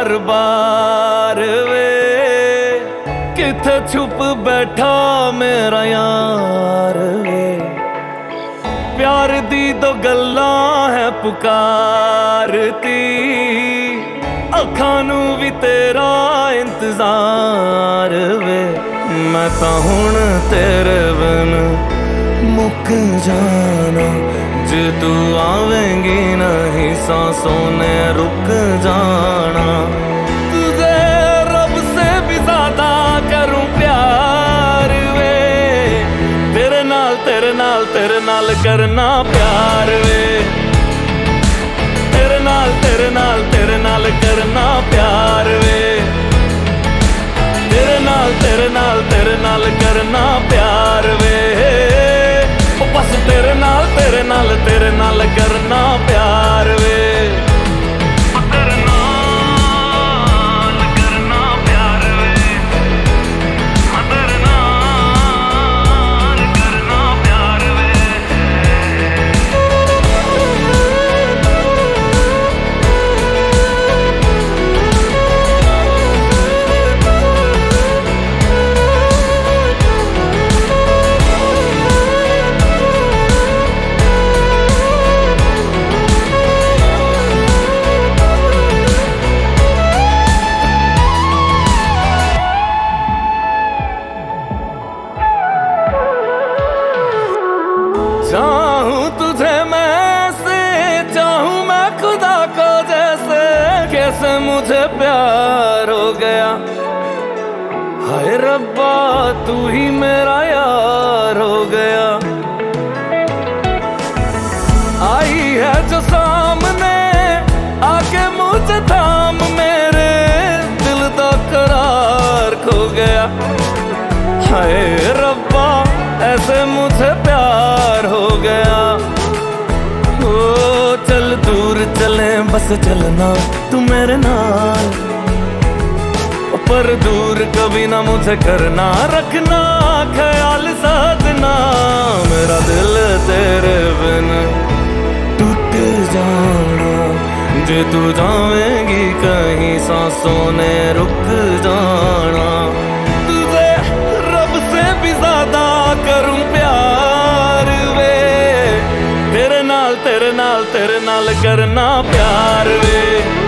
बार बार वे किथे छुप बैठा मेरा यार वे। प्यार दी तो गल्लां है पुकारती, अखां नू भी तेरा इंतजार वे। मैं तां हुण तेरे बिन मुक जाना, जे तू आवेंगी नहीं सांसों ने रुक जाना। तुझे रब से भी ज्यादा करूं प्यार वे, तेरे नाल तेरे नाल तेरे नाल करना प्यार वे। तेरे नाल तेरे नाल तेरे नाल करना प्यार वे। तेरे नाल तेरे नाल तेरे नाल करना प्यार वे। बस तेरे नाल तेरे नाल तेरे नाल करना प्यार वे। तेरे नाल करना प्यार वे। तेरे नाल करना प्यार वे। चाहूं तुझे मैं से, चाहूं मैं खुदा को जैसे, कैसे मुझे प्यार हो गया। हाय रब्बा तू ही मेरा यार हो गया। आई है जो सामने आके मुझे थाम, मेरे दिल दा करार खो गया। हाय रब्बा ऐसे मुझे प्यार हो गया। ओ चल दूर चले बस चलना तू मेरे नाल, पर दूर कभी ना मुझे करना, रखना ख्याल साजना। मेरा दिल तेरे बिन टूट जाना, जे तू जावेंगी कहीं सांसों ने रुक जाना। तुझे रब से भी ज्यादा करूं प्यार वे, तेरे नाल तेरे नाल तेरे नाल करना प्यार वे।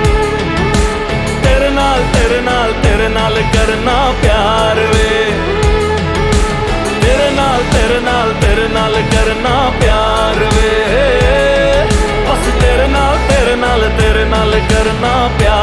तेरे नाल तेरे नाल तेरे नाल करना प्यार वे। तेरे नाल तेरे नाल तेरे नाल करना प्यार वे। बस तेरे नाल तेरे नाल तेरे नाल करना प्यार।